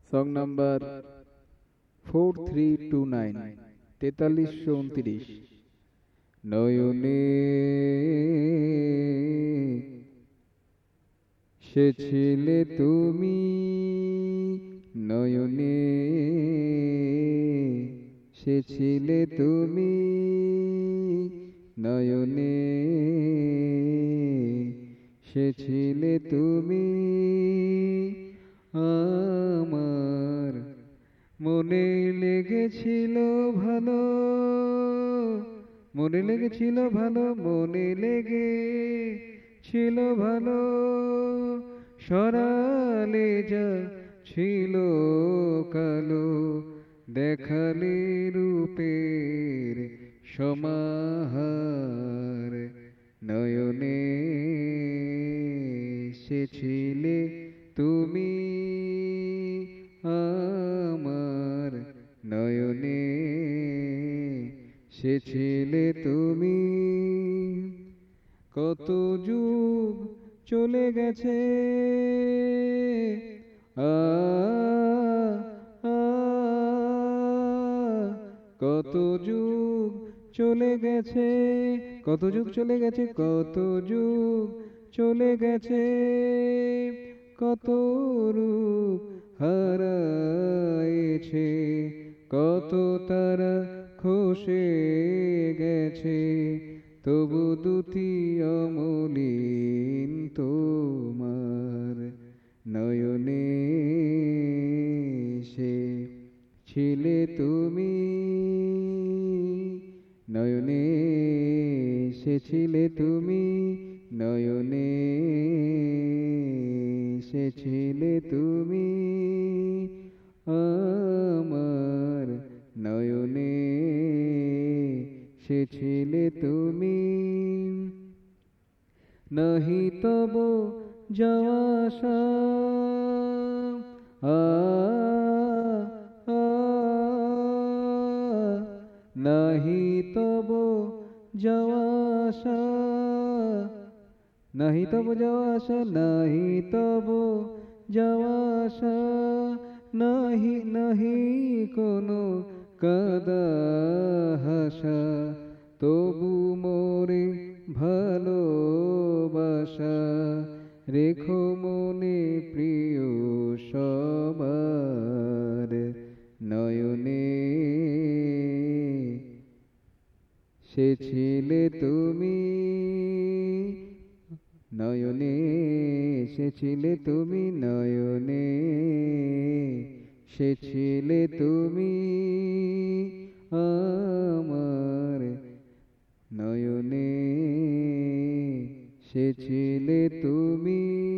Song number 4329, 4329। নয়নে সে ছিলে তুমি, নয়নে সে ছিলে তুমি, নয়নে সে ছিলে তুমি। আমার মনে লেগেছিল ভালো, মনে লেগেছিল ভালো, মনে লেগেছিল ভালো। সরালে যা ছিল কালো, দেখালে রূপের সমাহার। নয়নে সে ছিলে তুমি, আমার নয়নে সে ছিলে তুমি। কত যুগ চলে গেছে, আ আ, কত যুগ চলে গেছে, কত যুগ চলে গেছে, কত যুগ চলে গেছে। কত রূপ হারাইছে, কত তারা খসে গেছে, তবু দুটি অমলিন তোমার। নয়নে সে ছিলে তুমি, নয়নে সে ছিলে তুমি, নয়নে সে ছিলে তুমি। আমার নয়নে সে ছিলে তুমি। নাহি তব যাওয়া আসা, আ আ, নাহি তব যাওয়া আসা, নাহি তব যাওয়া আসা, নাহি তব যাওয়া আসা। নাহি নাহি কোনো কাদা হাসা, তবু মোরে ভালোবাসা। রেখো মনে প্রিয় সবার, নয়নে সে ছিলে তুমি, নয়নে সে ছিলে তুমি, নয়নে সে ছিলে তুমি। আমার নয়নে সে ছিলে তুমি।